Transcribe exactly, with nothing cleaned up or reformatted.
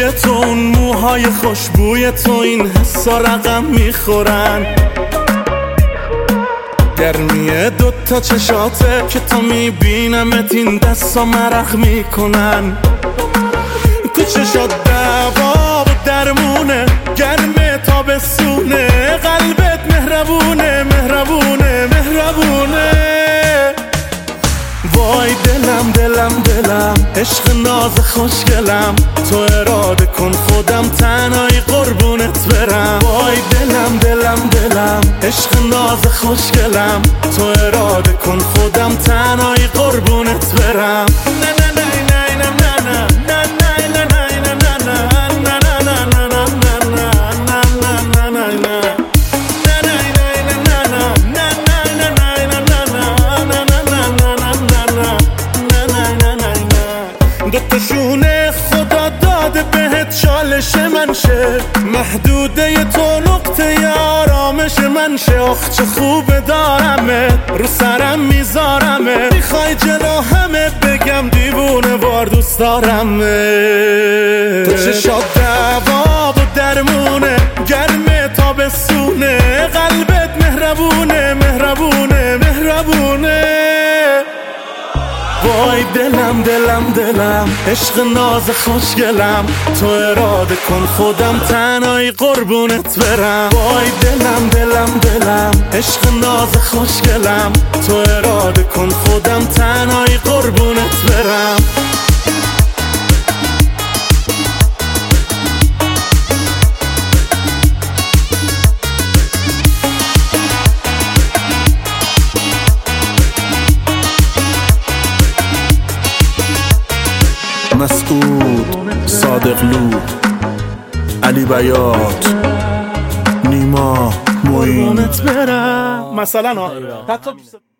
روی تو، اون موهای خوشبوی تو، این حسا رقم میخورن. گرمیه دوتا چشاته که تا میبینمت این دستا مرق میکنن. تو چشات دوا و درمونه، گرمه تابستونه، قلبت مهربونه مهربونه مهربونه. وای دلم دلم دلم، عشق ناز خوشگلم، تو اراده کن خودم تنهایی قربونت برم. وای دلم دلم دلم، عشق ناز خوشگلم، تو اراده کن خودم تنهایی قربونت برم. نه نه نه نه نه نه نه نه نه نه دوتاشونه خدا داده بهت چالش من شه، محدوده تو نقطه آرامش من شه. آخ چه خوبه دارمت، رو سرم میذارمه، میخوای جلو همه بگم دیوونه وار دوست دارمه. تو چشات دوا و درمونه، گرمه تابستونه، قلبت مهربونه مهربونه مهربونه. وای دلم دلم دلم، عشق ناز خوشگلم، تو اراده کن خودم تنهایی قربونت برم. وای دلم دلم دلم، عشق ناز خوشگلم، تو اراده کن خودم تنهایی قربونت برم. مسعود، صادقلو، علی بیات، نیما، معین. مثلا حتی